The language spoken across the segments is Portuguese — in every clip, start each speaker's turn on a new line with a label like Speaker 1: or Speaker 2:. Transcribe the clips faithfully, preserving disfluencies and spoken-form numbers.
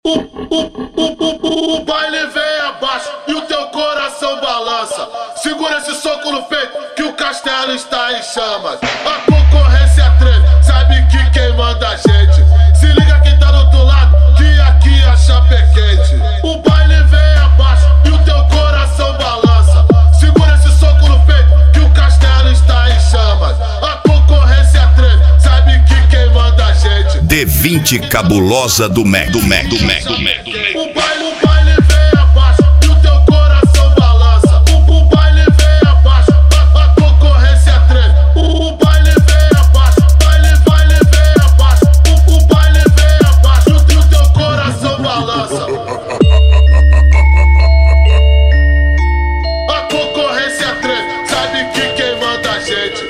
Speaker 1: O, o, o, o baile vem abaixo e o teu coração balança. Segura esse soco no peito que o castelo está em chamas. A concorrência treme, sabe que quem manda a gente. Se liga quem tá do outro lado, que aqui a chapa é quente. O baile vem abaixo e o teu coração balança. Segura esse soco no peito que o castelo está em chamas. A concorrência treme, sabe que quem manda a gente.
Speaker 2: D vinte cabulosa do Mac, do Mac, do Mac, do Mac, do Mac.
Speaker 1: O baile, o baile vem abaixo e o teu coração balança. O, o baile vem abaixo, a, a concorrência treme. O, o baile vem abaixo, baile, baile vem abaixo. O, o baile vem abaixo e o teu coração balança. A concorrência treme, sabe que quem manda a gente.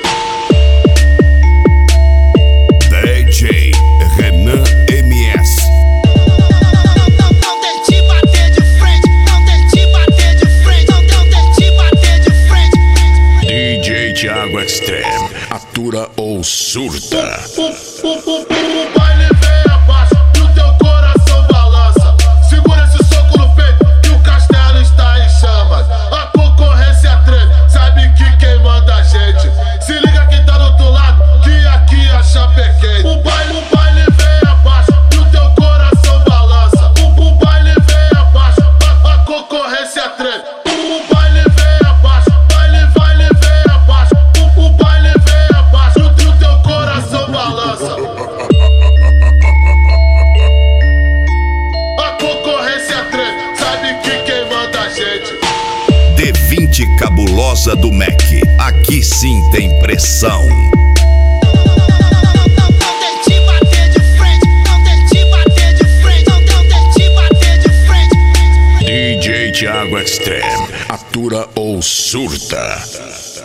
Speaker 2: D J Renan M S.
Speaker 3: Não tente bater de frente, não tente bater de frente, não tente bater de frente.
Speaker 2: D J Thiago Extreme, atura ou surta.
Speaker 1: O, o, o, o baile vem abaixo e o teu coração balança. Segura esse soco no peito que o castelo está em chamas. A concorrência treme, sabe que quem manda a gente. Se liga quem tá do outro lado, que aqui a chapa é quente. O baile, o baile vem abaixo e o teu coração balança. O, o baile vem abaixo, a, a concorrência treme. O, o baile vem abaixo, baile, baile vem abaixo. O, o baile vem abaixo e o teu coração balança. A concorrência treme, sabe que quem manda a gente.
Speaker 2: D vinte cabulosa do Mac, aqui sim tem pressão.
Speaker 3: Não tente bater de frente, não tente bater de frente, não tente bater de frente.
Speaker 2: D J Thiago Extreme, atura ou surta.